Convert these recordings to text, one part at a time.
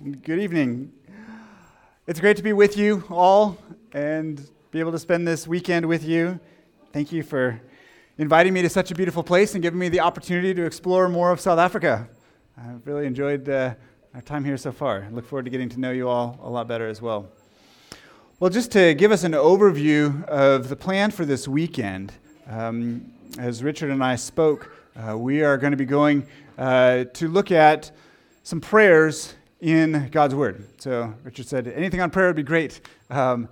Good evening. It's great to be with you all and be able to spend this weekend with you. Thank you for inviting me to such a beautiful place and giving me the opportunity to explore more of South Africa. I've really enjoyed our time here so far. I look forward to getting to know you all a lot better as well. Well, just to give us an overview of the plan for this weekend, as Richard and I spoke, we are going to be going to look at some prayers in God's Word. So Richard said, anything on prayer would be great. So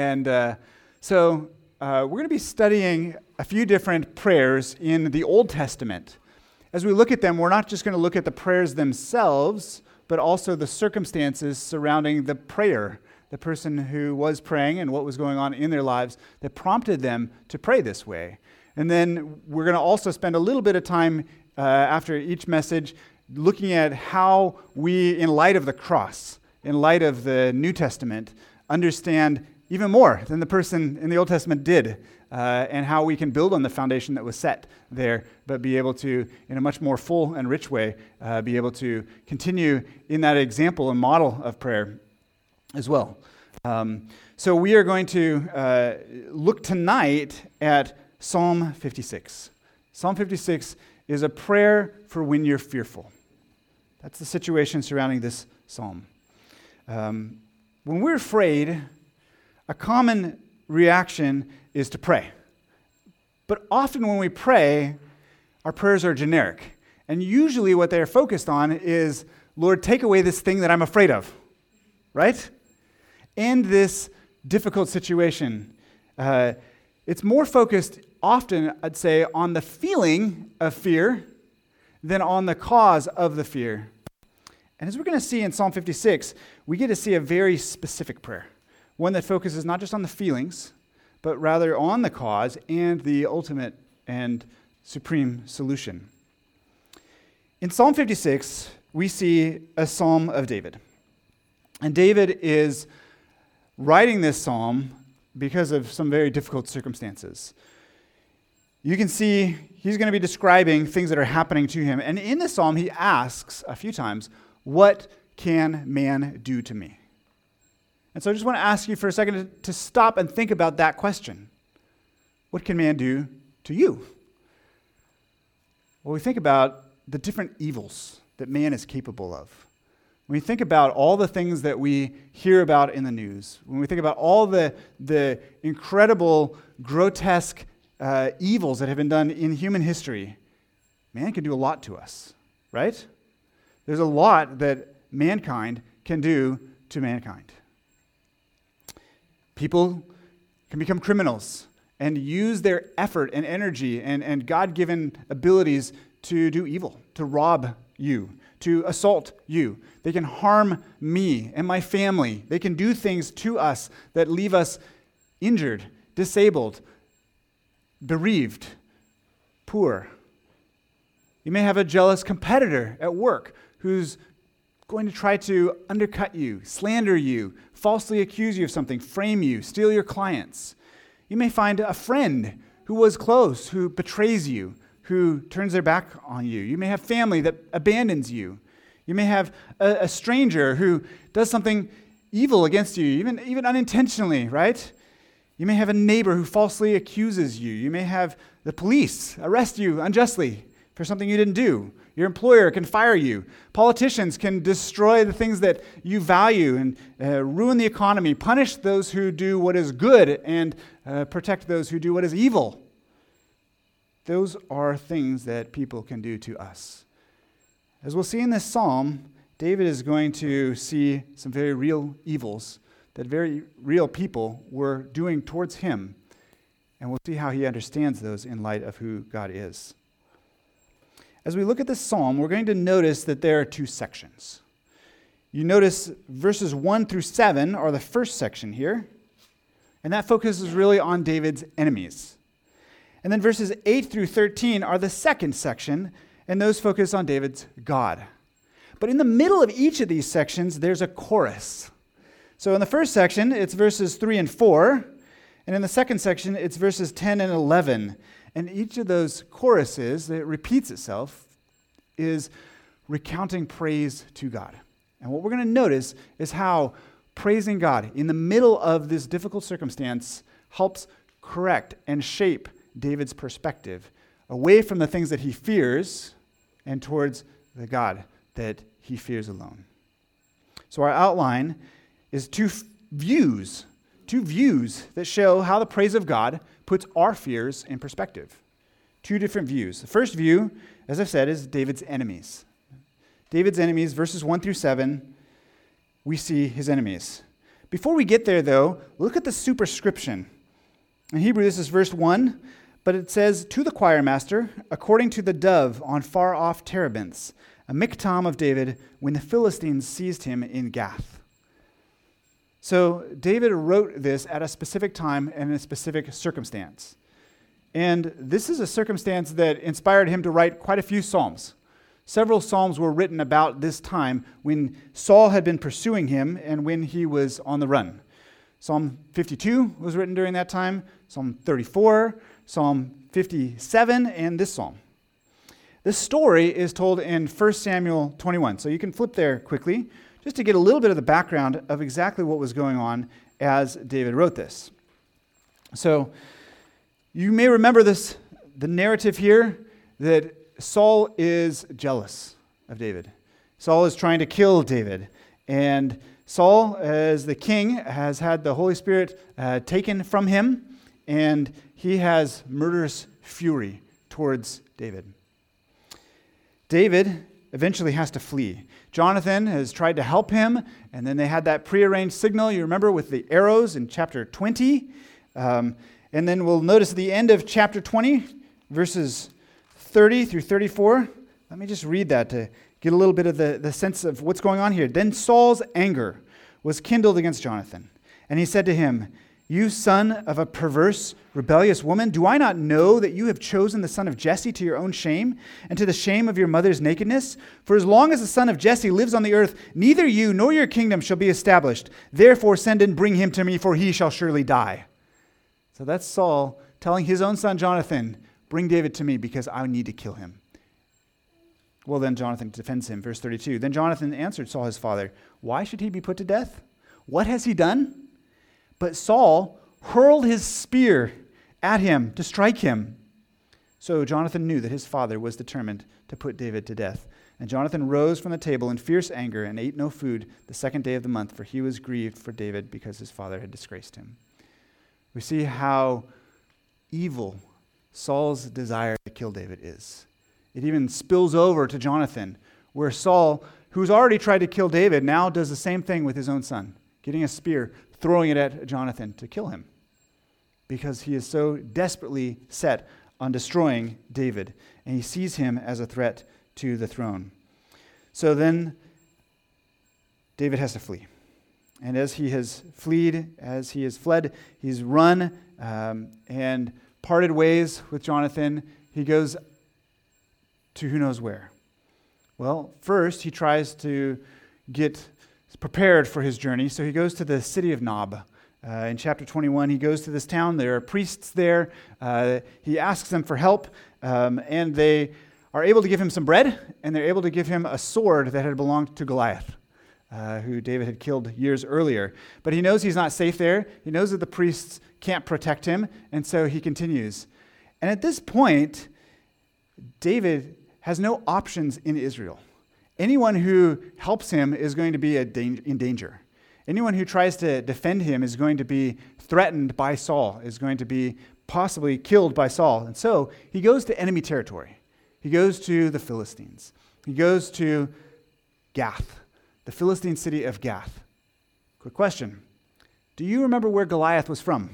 we're going to be studying a few different prayers in the Old Testament. As we look at them, we're not just going to look at the prayers themselves, but also the circumstances surrounding the prayer, the person who was praying and what was going on in their lives that prompted them to pray this way. And then we're going to also spend a little bit of time after each message looking at how we, in light of the cross, in light of the New Testament, understand even more than the person in the Old Testament did, and how we can build on the foundation that was set there, but be able to, in a much more full and rich way, be able to continue in that example and model of prayer as well. So we are going to look tonight at Psalm 56. Psalm 56 is a prayer for when you're fearful. That's the situation surrounding this psalm. When we're afraid, a common reaction is to pray. But often when we pray, our prayers are generic. And usually what they're focused on is, Lord, take away this thing that I'm afraid of, right? End this difficult situation. It's more focused often, I'd say, on the feeling of fear than on the cause of the fear. And as we're going to see in Psalm 56, we get to see a very specific prayer, one that focuses not just on the feelings, but rather on the cause and the ultimate and supreme solution. In Psalm 56, we see a psalm of David. And David is writing this psalm because of some very difficult circumstances. You can see he's going to be describing things that are happening to him. And in this psalm, he asks a few times, what can man do to me? And so I just want to ask you for a second to stop and think about that question. What can man do to you? Well, we think about the different evils that man is capable of. When we think about all the things that we hear about in the news, when we think about all the incredible, grotesque evils that have been done in human history, man can do a lot to us, right? There's a lot that mankind can do to mankind. People can become criminals and use their effort and energy and God-given abilities to do evil, to rob you, to assault you. They can harm me and my family. They can do things to us that leave us injured, disabled, bereaved, poor. You may have a jealous competitor at work who's going to try to undercut you, slander you, falsely accuse you of something, frame you, steal your clients. You may find a friend who was close, who betrays you, who turns their back on you. You may have family that abandons you. You may have a stranger who does something evil against you, even unintentionally, right? You may have a neighbor who falsely accuses you. You may have the police arrest you unjustly for something you didn't do. Your employer can fire you. Politicians can destroy the things that you value and ruin the economy, punish those who do what is good, and protect those who do what is evil. Those are things that people can do to us. As we'll see in this psalm, David is going to see some very real evils that very real people were doing towards him. And we'll see how he understands those in light of who God is. As we look at this psalm, we're going to notice that there are two sections. You notice verses 1 through 7 are the first section here, and that focuses really on David's enemies. And then verses 8 through 13 are the second section, and those focus on David's God. But in the middle of each of these sections, there's a chorus. So in the first section, it's verses 3 and 4, and in the second section, it's verses 10 and 11. And each of those choruses that repeats itself is recounting praise to God. And what we're going to notice is how praising God in the middle of this difficult circumstance helps correct and shape David's perspective away from the things that he fears and towards the God that he fears alone. So our outline is two views that show how the praise of God puts our fears in perspective. Two different views. The first view, as I've said, is David's enemies. David's enemies, verses 1 through 7, we see his enemies. Before we get there, though, look at the superscription. In Hebrew, this is verse 1, but it says, to the choir master, according to the dove on far-off terebinths, a miktam of David, when the Philistines seized him in Gath. So David wrote this at a specific time and in a specific circumstance. And this is a circumstance that inspired him to write quite a few psalms. Several psalms were written about this time when Saul had been pursuing him and when he was on the run. Psalm 52 was written during that time, Psalm 34, Psalm 57, and this psalm. This story is told in 1 Samuel 21. So you can flip there quickly just to get a little bit of the background of exactly what was going on as David wrote this. So you may remember the narrative here that Saul is jealous of David. Saul is trying to kill David. And Saul, as the king, has had the Holy Spirit taken from him, and he has murderous fury towards David. David eventually has to flee. Jonathan has tried to help him, and then they had that prearranged signal, you remember, with the arrows in chapter 20. And then we'll notice at the end of chapter 20, verses 30 through 34. Let me just read that to get a little bit of the sense of what's going on here. Then Saul's anger was kindled against Jonathan, and he said to him, you son of a perverse, rebellious woman, do I not know that you have chosen the son of Jesse to your own shame and to the shame of your mother's nakedness? For as long as the son of Jesse lives on the earth, neither you nor your kingdom shall be established. Therefore send and bring him to me, for he shall surely die. So that's Saul telling his own son Jonathan, bring David to me because I need to kill him. Well, then Jonathan defends him. Verse 32. Then Jonathan answered Saul his father, why should he be put to death? What has he done? But Saul hurled his spear at him to strike him. So Jonathan knew that his father was determined to put David to death. And Jonathan rose from the table in fierce anger and ate no food the second day of the month, for he was grieved for David because his father had disgraced him. We see how evil Saul's desire to kill David is. It even spills over to Jonathan, where Saul, who's already tried to kill David, now does the same thing with his own son, getting a spear, throwing it at Jonathan to kill him, because he is so desperately set on destroying David, and he sees him as a threat to the throne. So then David has to flee. And as he has fled, he's run and parted ways with Jonathan. He goes to who knows where. Well, first he tries to get prepared for his journey, so he goes to the city of Nob. In chapter 21, he goes to this town. There are priests there. He asks them for help, and they are able to give him some bread, and they're able to give him a sword that had belonged to Goliath, who David had killed years earlier. But he knows he's not safe there. He knows that the priests can't protect him, and so he continues. And at this point, David has no options in Israel. Anyone who helps him is going to be in danger. Anyone who tries to defend him is going to be threatened by Saul, is going to be possibly killed by Saul. And so he goes to enemy territory. He goes to the Philistines. He goes to Gath, the Philistine city of Gath. Quick question. Do you remember where Goliath was from?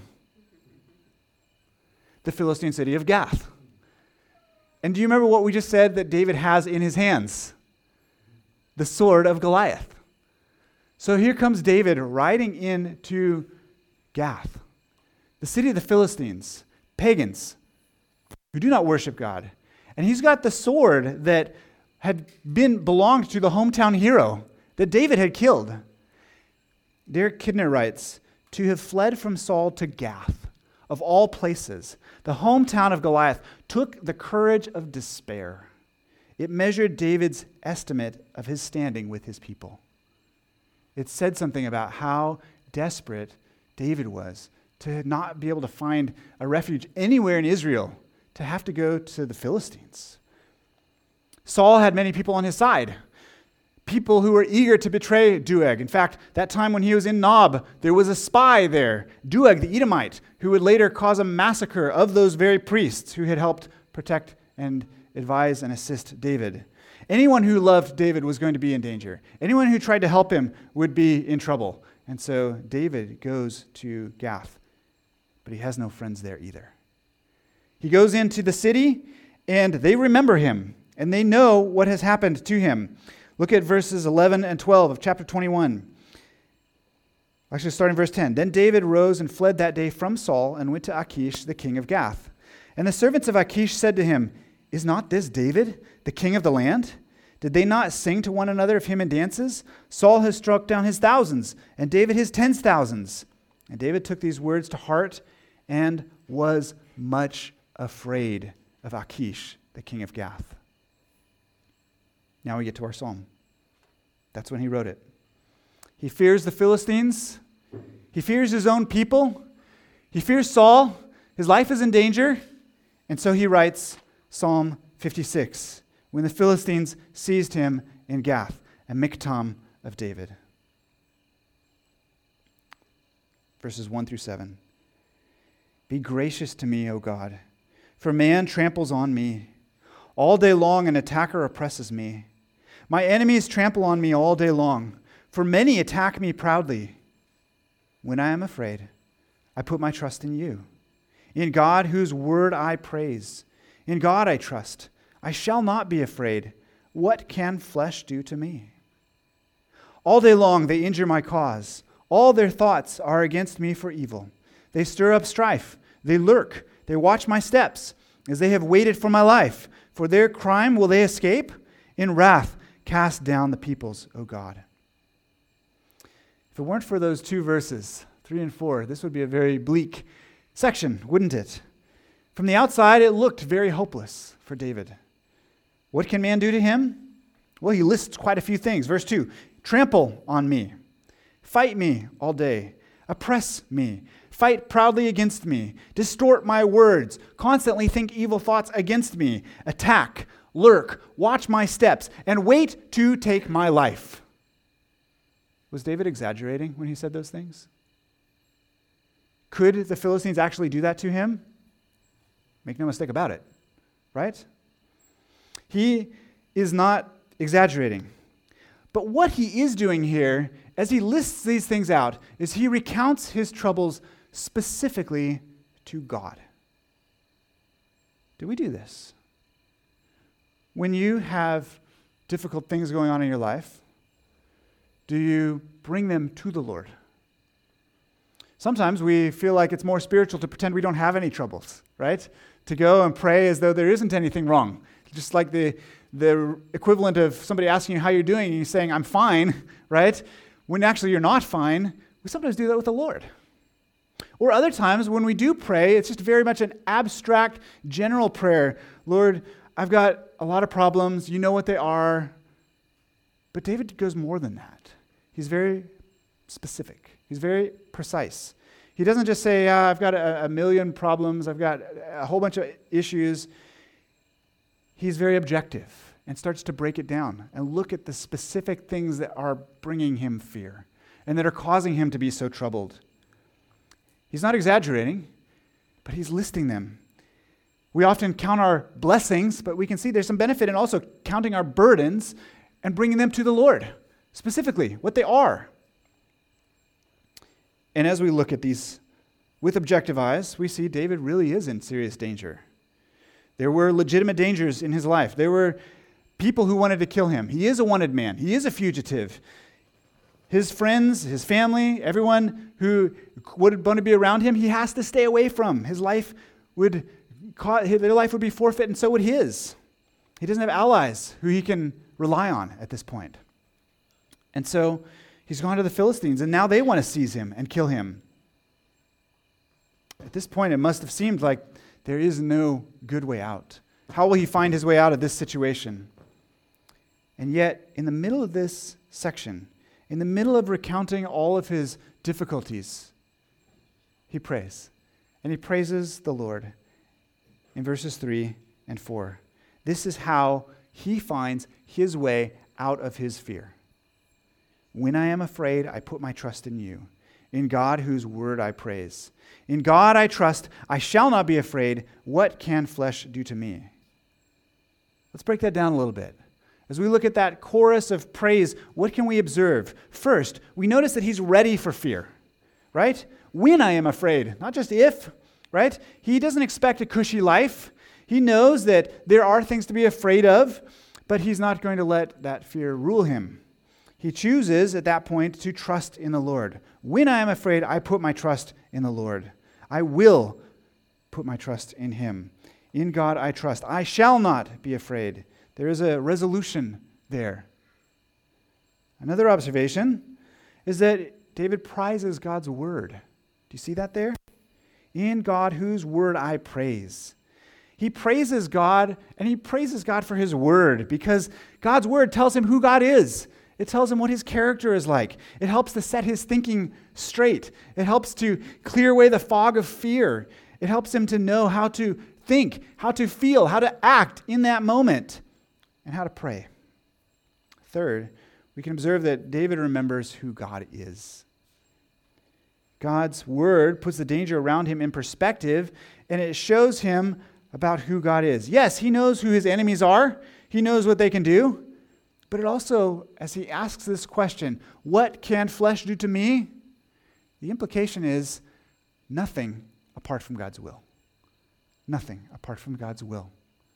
The Philistine city of Gath. And do you remember what we just said that David has in his hands? The sword of Goliath. So here comes David riding into Gath, the city of the Philistines, pagans who do not worship God. And he's got the sword that had belonged to the hometown hero that David had killed. Derek Kidner writes, to have fled from Saul to Gath, of all places, the hometown of Goliath, took the courage of despair. It measured David's estimate of his standing with his people. It said something about how desperate David was to not be able to find a refuge anywhere in Israel, to have to go to the Philistines. Saul had many people on his side, people who were eager to betray Doeg. In fact, that time when he was in Nob, there was a spy there, Doeg the Edomite, who would later cause a massacre of those very priests who had helped protect and advise and assist David. Anyone who loved David was going to be in danger. Anyone who tried to help him would be in trouble. And so David goes to Gath, but he has no friends there either. He goes into the city, and they remember him, and they know what has happened to him. Look at verses 11 and 12 of chapter 21. Actually, starting verse 10. Then David rose and fled that day from Saul and went to Achish, the king of Gath. And the servants of Achish said to him, Is not this David, the king of the land? Did they not sing to one another of him in dances? Saul has struck down his thousands, and David his 10,000s. And David took these words to heart and was much afraid of Achish, the king of Gath. Now we get to our psalm. That's when he wrote it. He fears the Philistines. He fears his own people. He fears Saul. His life is in danger. And so he writes Psalm 56, when the Philistines seized him in Gath, a miktam of David. Verses 1 through 7. Be gracious to me, O God, for man tramples on me. All day long an attacker oppresses me. My enemies trample on me all day long, for many attack me proudly. When I am afraid, I put my trust in you. In God, whose word I praise. In God I trust. I shall not be afraid. What can flesh do to me? All day long they injure my cause. All their thoughts are against me for evil. They stir up strife. They lurk. They watch my steps, as they have waited for my life. For their crime will they escape? In wrath cast down the peoples, O God. If it weren't for those two verses, 3 and 4, this would be a very bleak section, wouldn't it? From the outside, it looked very hopeless for David. What can man do to him? Well, he lists quite a few things. Verse 2, trample on me, fight me all day, oppress me, fight proudly against me, distort my words, constantly think evil thoughts against me, attack, lurk, watch my steps, and wait to take my life. Was David exaggerating when he said those things? Could the Philistines actually do that to him? Make no mistake about it, right? He is not exaggerating. But what he is doing here, as he lists these things out, is he recounts his troubles specifically to God. Do we do this? When you have difficult things going on in your life, do you bring them to the Lord? Sometimes we feel like it's more spiritual to pretend we don't have any troubles, right? To go and pray as though there isn't anything wrong. Just like the equivalent of somebody asking you how you're doing and you saying, I'm fine, right? When actually you're not fine, we sometimes do that with the Lord. Or other times when we do pray, it's just very much an abstract, general prayer. Lord, I've got a lot of problems. You know what they are. But David goes more than that. He's very specific. He's very precise. He doesn't just say, I've got a million problems. I've got a whole bunch of issues. He's very objective and starts to break it down and look at the specific things that are bringing him fear and that are causing him to be so troubled. He's not exaggerating, but he's listing them. We often count our blessings, but we can see there's some benefit in also counting our burdens and bringing them to the Lord, specifically what they are. And as we look at these with objective eyes, we see David really is in serious danger. There were legitimate dangers in his life. There were people who wanted to kill him. He is a wanted man. He is a fugitive. His friends, his family, everyone who would want to be around him, he has to stay away from. Their life would be forfeit, and so would his. He doesn't have allies who he can rely on at this point. And so he's gone to the Philistines, and now they want to seize him and kill him. At this point, it must have seemed like there is no good way out. How will he find his way out of this situation? And yet, in the middle of this section, In the middle of recounting all of his difficulties, he prays. And he praises the Lord in verses 3 and 4. This is how he finds his way out of his fear. When I am afraid, I put my trust in you. In God, whose word I praise. In God I trust. I shall not be afraid. What can flesh do to me? Let's break that down a little bit. As we look at that chorus of praise, what can we observe? First, we notice that he's ready for fear, right? When I am afraid, not just if, right? He doesn't expect a cushy life. He knows that there are things to be afraid of, but he's not going to let that fear rule him. He chooses at that point to trust in the Lord. When I am afraid, I put my trust in the Lord. I will put my trust in him. In God I trust. I shall not be afraid. There is a resolution there. Another observation is that David prizes God's word. Do you see that there? In God, whose word I praise. He praises God, and he praises God for his word, because God's word tells him who God is. It tells him what his character is like. It helps to set his thinking straight. It helps to clear away the fog of fear. It helps him to know how to think, how to feel, how to act in that moment, and how to pray. Third, we can observe that David remembers who God is. God's word puts the danger around him in perspective, and it shows him about who God is. Yes, he knows who his enemies are. He knows what they can do. But it also, as he asks this question, what can flesh do to me? The implication is nothing apart from God's will. Nothing apart from God's will.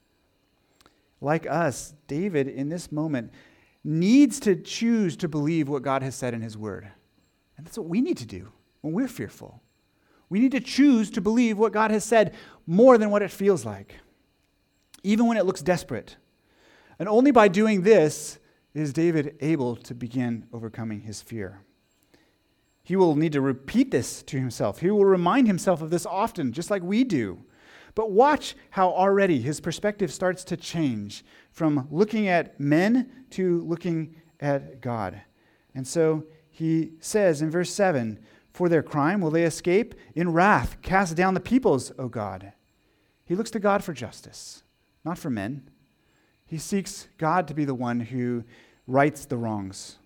Like us, David in this moment needs to choose to believe what God has said in his word. And that's what we need to do when we're fearful. We need to choose to believe what God has said more than what it feels like, even when it looks desperate. And only by doing this is David able to begin overcoming his fear. He will need to repeat this to himself. He will remind himself of this often, just like we do. But watch how already his perspective starts to change from looking at men to looking at God. And so he says in verse 7, for their crime will they escape? In wrath cast down the peoples, O God. He looks to God for justice, not for men. He seeks God to be the one who rights the wrongs.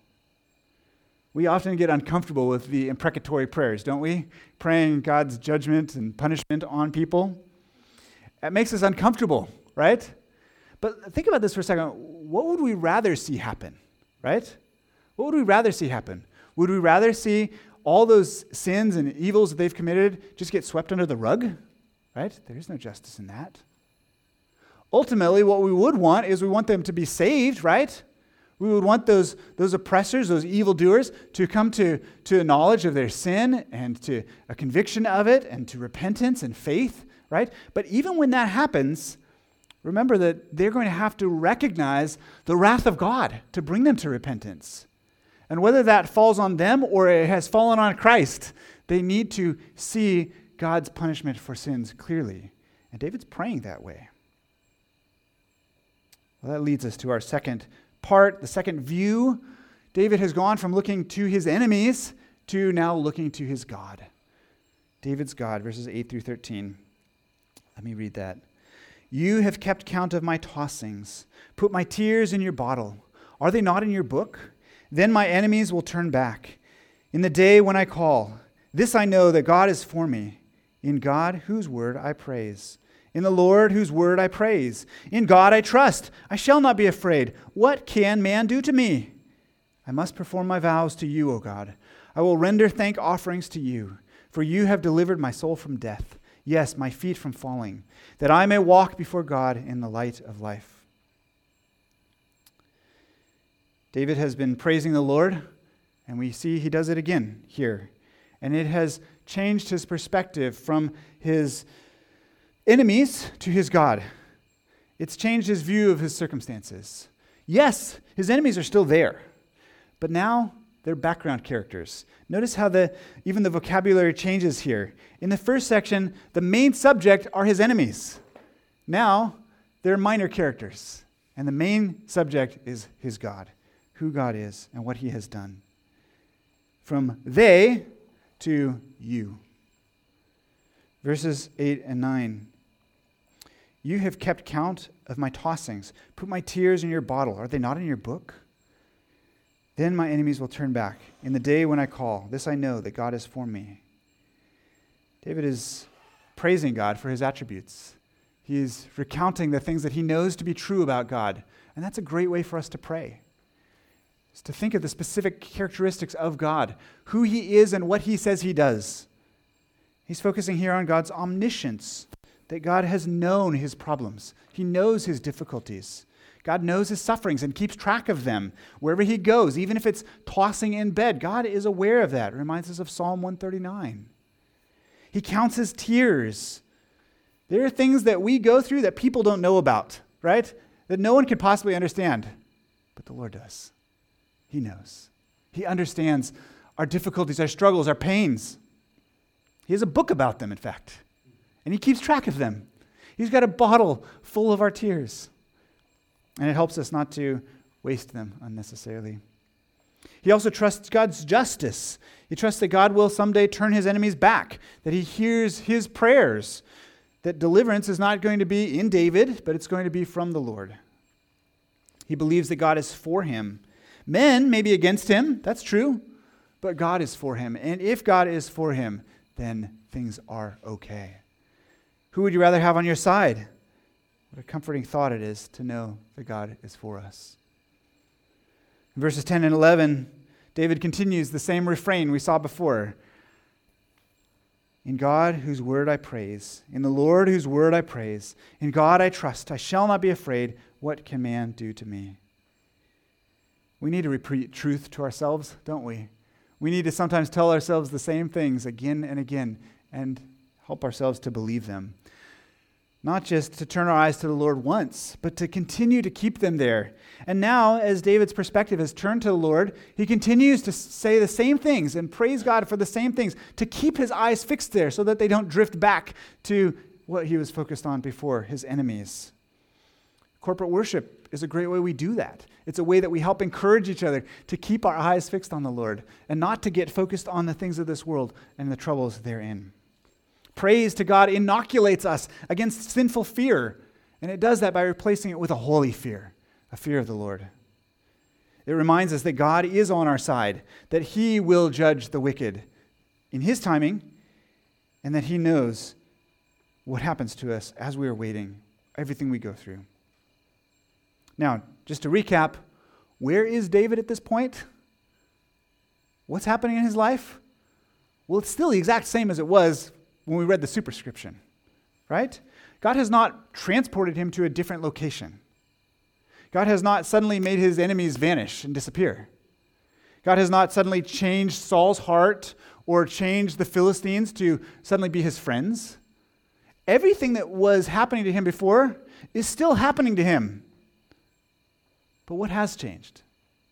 We often get uncomfortable with the imprecatory prayers, don't we? Praying God's judgment and punishment on people. It makes us uncomfortable, right? But think about this for a second. What would we rather see happen, right? What would we rather see happen? Would we rather see all those sins and evils that they've committed just get swept under the rug, right? There's no justice in that. Ultimately, what we would want is we want them to be saved, right? We would want those oppressors, those evildoers, to come to a knowledge of their sin and to a conviction of it and to repentance and faith, right? But even when that happens, remember that they're going to have to recognize the wrath of God to bring them to repentance. And whether that falls on them or it has fallen on Christ, they need to see God's punishment for sins clearly. And David's praying that way. Well, that leads us to our second part, the second view. David has gone from looking to his enemies to now looking to his God. David's God, verses 8 through 13. Let me read that. You have kept count of my tossings. Put my tears in your bottle. Are they not in your book? Then my enemies will turn back. In the day when I call, this I know that God is for me. In God, whose word I praise. In the Lord, whose word I praise. In God I trust. I shall not be afraid. What can man do to me? I must perform my vows to you, O God. I will render thank offerings to you, for you have delivered my soul from death. Yes, my feet from falling, that I may walk before God in the light of life. David has been praising the Lord, and we see he does it again here. And it has changed his perspective from his enemies to his God. It's changed his view of his circumstances. Yes, his enemies are still there, but now they're background characters. Notice how even the vocabulary changes here. In the first section, the main subject are his enemies. Now, they're minor characters, and the main subject is his God, who God is and what he has done. from they to you. Verses 8 and 9. You have kept count of my tossings. Put my tears in your bottle. Are they not in your book? Then my enemies will turn back. In the day when I call, this I know, that God is for me. David is praising God for his attributes. He is recounting the things that he knows to be true about God. And that's a great way for us to pray. Is to think of the specific characteristics of God, who he is and what he says he does. He's focusing here on God's omniscience, that God has known his problems. He knows his difficulties. God knows his sufferings and keeps track of them wherever he goes, even if it's tossing in bed. God is aware of that. It reminds us of Psalm 139. He counts his tears. There are things that we go through that people don't know about, right? That no one could possibly understand. But the Lord does. He knows. He understands our difficulties, our struggles, our pains. He has a book about them, in fact. And he keeps track of them. He's got a bottle full of our tears. And it helps us not to waste them unnecessarily. He also trusts God's justice. He trusts that God will someday turn his enemies back, that he hears his prayers, that deliverance is not going to be in David, but it's going to be from the Lord. He believes that God is for him. Men may be against him, that's true, but God is for him. And if God is for him, then things are okay. Who would you rather have on your side? What a comforting thought it is to know that God is for us. In verses 10 and 11, David continues the same refrain we saw before. In God, whose word I praise. In the Lord, whose word I praise. In God I trust. I shall not be afraid. What can man do to me? We need to repeat truth to ourselves, don't we? We need to sometimes tell ourselves the same things again and again and help ourselves to believe them. Not just to turn our eyes to the Lord once, but to continue to keep them there. And now, as David's perspective has turned to the Lord, he continues to say the same things and praise God for the same things, to keep his eyes fixed there so that they don't drift back to what he was focused on before, his enemies. Corporate worship is a great way we do that. It's a way that we help encourage each other to keep our eyes fixed on the Lord and not to get focused on the things of this world and the troubles therein. Praise to God inoculates us against sinful fear, and it does that by replacing it with a holy fear, a fear of the Lord. It reminds us that God is on our side, that he will judge the wicked in his timing, and that he knows what happens to us as we are waiting, everything we go through. Now, just to recap, where is David at this point? What's happening in his life? Well, it's still the exact same as it was when we read the superscription, right? God has not transported him to a different location. God has not suddenly made his enemies vanish and disappear. God has not suddenly changed Saul's heart or changed the Philistines to suddenly be his friends. Everything that was happening to him before is still happening to him. But what has changed?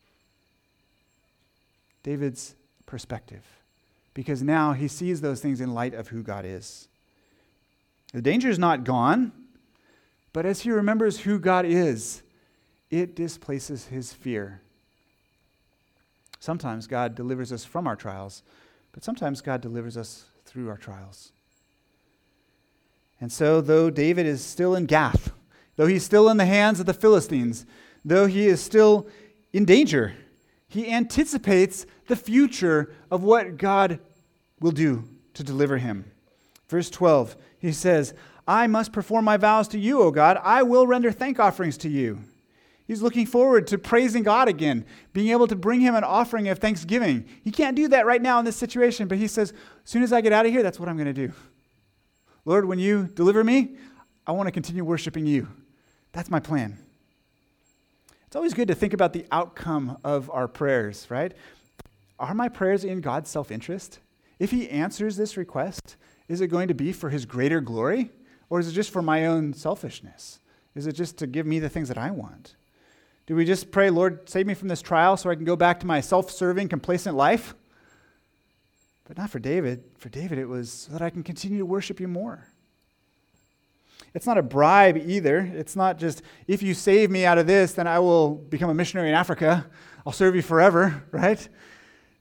David's perspective. Because now he sees those things in light of who God is. The danger is not gone, but as he remembers who God is, it displaces his fear. Sometimes God delivers us from our trials, but sometimes God delivers us through our trials. And so, though David is still in Gath, though he's still in the hands of the Philistines, though he is still in danger, he anticipates the future of what God will do to deliver him. Verse 12, he says, I must perform my vows to you, O God. I will render thank offerings to you. He's looking forward to praising God again, being able to bring him an offering of thanksgiving. He can't do that right now in this situation, but he says, as soon as I get out of here, that's what I'm going to do. Lord, when you deliver me, I want to continue worshiping you. That's my plan. It's always good to think about the outcome of our prayers, right? Are my prayers in God's self-interest? If he answers this request, is it going to be for his greater glory? Or is it just for my own selfishness? Is it just to give me the things that I want? Do we just pray, Lord, save me from this trial so I can go back to my self-serving, complacent life? But not for David. For David, it was so that I can continue to worship you more. It's not a bribe either. It's not just, if you save me out of this, then I will become a missionary in Africa. I'll serve you forever, right?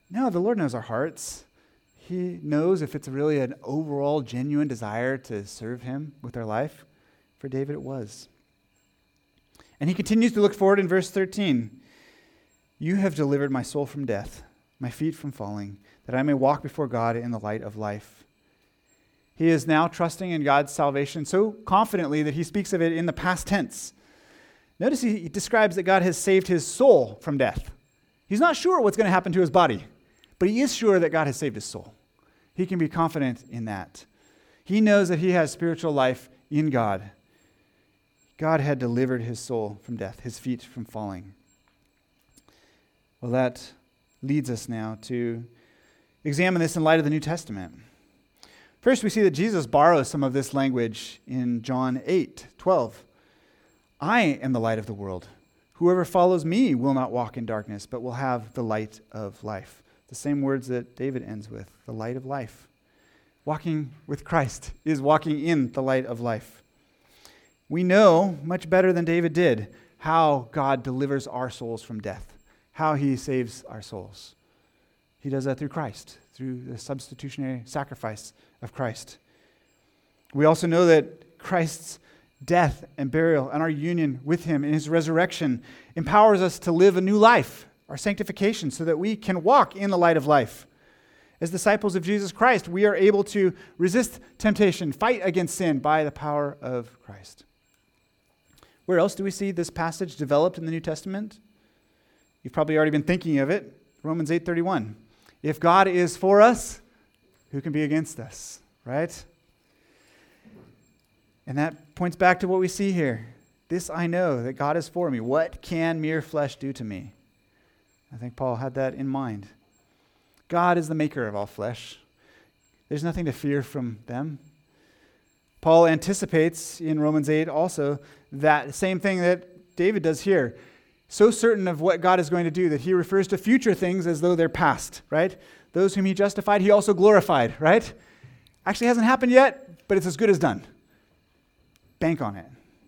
No, the Lord knows our hearts. He knows if it's really an overall genuine desire to serve him with our life. For David, it was. And he continues to look forward in verse 13. You have delivered my soul from death, my feet from falling, that I may walk before God in the light of life. He is now trusting in God's salvation so confidently that he speaks of it in the past tense. Notice he describes that God has saved his soul from death. He's not sure what's going to happen to his body, but he is sure that God has saved his soul. He can be confident in that. He knows that he has spiritual life in God. God had delivered his soul from death, his feet from falling. Well, that leads us now to examine this in light of the New Testament. First, we see that Jesus borrows some of this language in John 8:12. I am the light of the world. Whoever follows me will not walk in darkness, but will have the light of life. The same words that David ends with, the light of life. Walking with Christ is walking in the light of life. We know much better than David did how God delivers our souls from death, how he saves our souls. He does that through Christ, through the substitutionary sacrifice of Christ. We also know that Christ's death and burial and our union with him in his resurrection empowers us to live a new life, our sanctification, so that we can walk in the light of life. As disciples of Jesus Christ, we are able to resist temptation, fight against sin by the power of Christ. Where else do we see this passage developed in the New Testament? You've probably already been thinking of it. Romans 8:31. If God is for us, who can be against us, right? And that points back to what we see here. This I know, that God is for me. What can mere flesh do to me? I think Paul had that in mind. God is the maker of all flesh. There's nothing to fear from them. Paul anticipates in Romans 8 also that same thing that David does here. So certain of what God is going to do that he refers to future things as though they're past, right? Those whom he justified, he also glorified, right? Actually hasn't happened yet, but it's as good as done. Bank on it.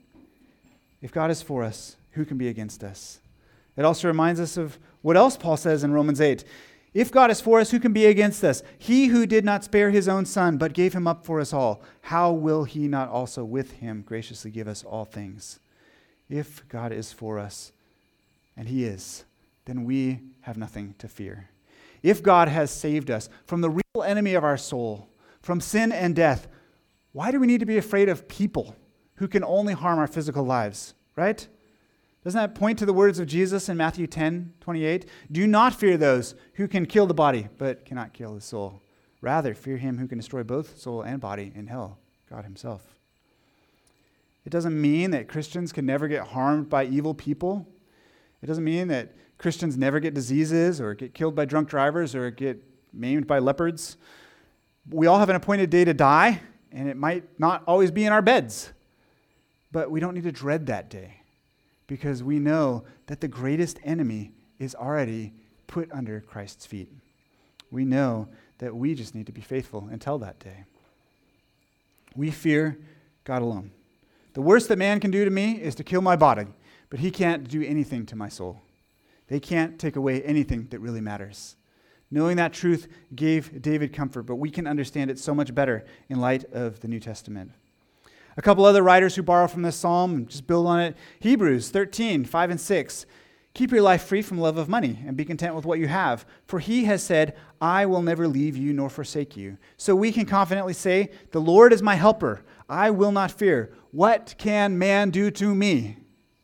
If God is for us, who can be against us? It also reminds us of what else Paul says in Romans 8. If God is for us, who can be against us? He who did not spare his own son, but gave him up for us all, how will he not also with him graciously give us all things? If God is for us, and he is, then we have nothing to fear. If God has saved us from the real enemy of our soul, from sin and death, why do we need to be afraid of people who can only harm our physical lives, right? Doesn't that point to the words of Jesus in Matthew 10:28? Do not fear those who can kill the body, but cannot kill the soul. Rather, fear him who can destroy both soul and body in hell, God himself. It doesn't mean that Christians can never get harmed by evil people. It doesn't mean that Christians never get diseases or get killed by drunk drivers or get maimed by leopards. We all have an appointed day to die, and it might not always be in our beds. But we don't need to dread that day because we know that the greatest enemy is already put under Christ's feet. We know that we just need to be faithful until that day. We fear God alone. The worst that man can do to me is to kill my body, but he can't do anything to my soul. They can't take away anything that really matters. Knowing that truth gave David comfort, but we can understand it so much better in light of the New Testament. A couple other writers who borrow from this psalm, just build on it. Hebrews 13:5-6. Keep your life free from love of money and be content with what you have. For he has said, I will never leave you nor forsake you. So we can confidently say, the Lord is my helper. I will not fear. What can man do to me?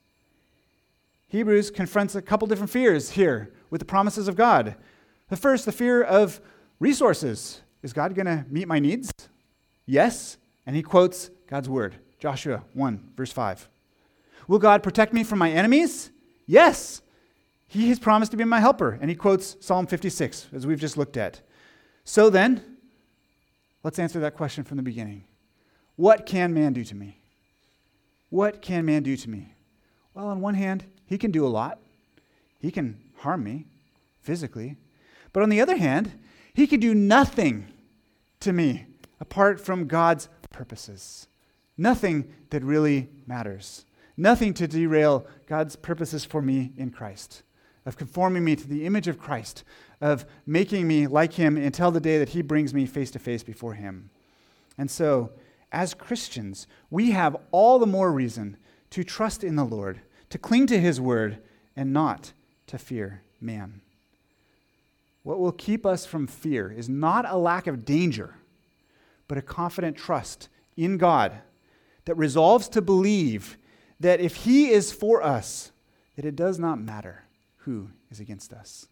Hebrews confronts a couple different fears here with the promises of God. The first, the fear of resources. Is God going to meet my needs? Yes. And he quotes God's word, Joshua 1:5. Will God protect me from my enemies? Yes. He has promised to be my helper. And he quotes Psalm 56, as we've just looked at. So then, let's answer that question from the beginning. What can man do to me? What can man do to me? Well, on one hand, he can do a lot. He can harm me physically. But on the other hand, he can do nothing to me apart from God's purposes. Nothing that really matters. Nothing to derail God's purposes for me in Christ, of conforming me to the image of Christ, of making me like him until the day that he brings me face to face before him. And so, as Christians, we have all the more reason to trust in the Lord, to cling to his word, and not to fear man. What will keep us from fear is not a lack of danger, but a confident trust in God that resolves to believe that if he is for us, that it does not matter who is against us.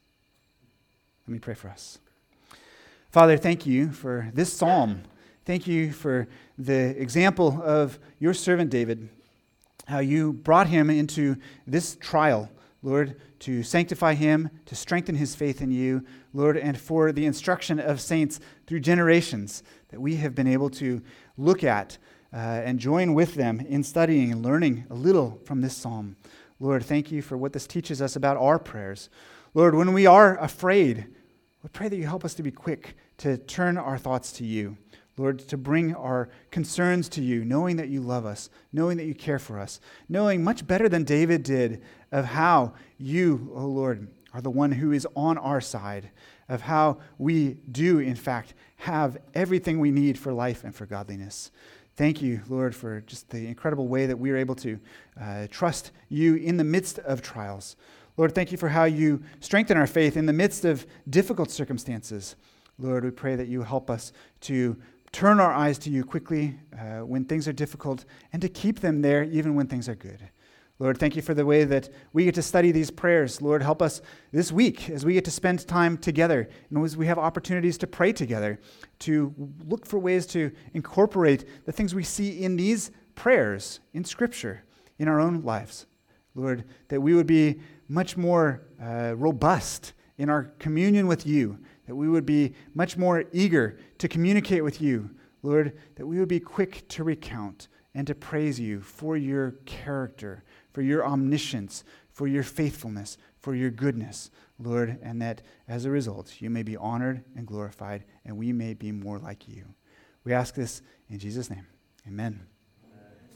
Let me pray for us. Father, thank you for this psalm. Thank you for the example of your servant David, how you brought him into this trial, Lord, to sanctify him, to strengthen his faith in you, Lord, and for the instruction of saints through generations that we have been able to look at and join with them in studying and learning a little from this psalm. Lord, thank you for what this teaches us about our prayers. Lord, when we are afraid, we pray that you help us to be quick to turn our thoughts to you. Lord, to bring our concerns to you, knowing that you love us, knowing that you care for us, knowing much better than David did of how you, O Lord, are the one who is on our side, of how we do, in fact, have everything we need for life and for godliness. Thank you, Lord, for just the incredible way that we are able to trust you in the midst of trials. Lord, thank you for how you strengthen our faith in the midst of difficult circumstances. Lord, we pray that you help us to turn our eyes to you quickly when things are difficult and to keep them there even when things are good. Lord, thank you for the way that we get to study these prayers. Lord, help us this week as we get to spend time together and as we have opportunities to pray together, to look for ways to incorporate the things we see in these prayers in Scripture in our own lives. Lord, that we would be much more robust in our communion with you, that we would be much more eager to communicate with you, Lord, that we would be quick to recount and to praise you for your character, for your omniscience, for your faithfulness, for your goodness, Lord, and that as a result, you may be honored and glorified, and we may be more like you. We ask this in Jesus' name. Amen.